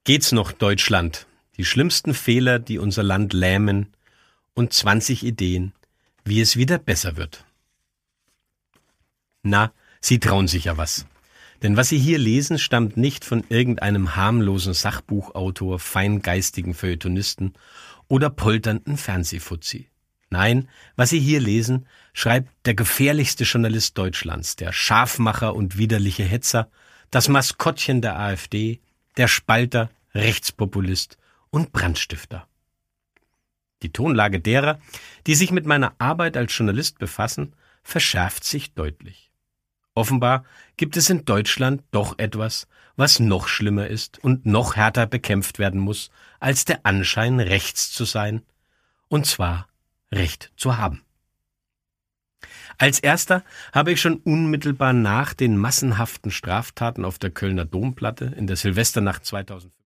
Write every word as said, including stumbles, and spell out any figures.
Geht's noch, Deutschland? Die schlimmsten Fehler, die unser Land lähmen, und zwanzig Ideen, wie es wieder besser wird. Na, Sie trauen sich ja was. Denn was Sie hier lesen, stammt nicht von irgendeinem harmlosen Sachbuchautor, feingeistigen Feuilletonisten oder polternden Fernsehfuzzi. Nein, was Sie hier lesen, schreibt der gefährlichste Journalist Deutschlands, der Scharfmacher und widerliche Hetzer, das Maskottchen der AfD, der Spalter, Rechtspopulist und Brandstifter. Die Tonlage derer, die sich mit meiner Arbeit als Journalist befassen, verschärft sich deutlich. Offenbar gibt es in Deutschland doch etwas, was noch schlimmer ist und noch härter bekämpft werden muss, als der Anschein, rechts zu sein, und zwar Recht zu haben. Als erster habe ich schon unmittelbar nach den massenhaften Straftaten auf der Kölner Domplatte in der Silvesternacht zweitausendfünf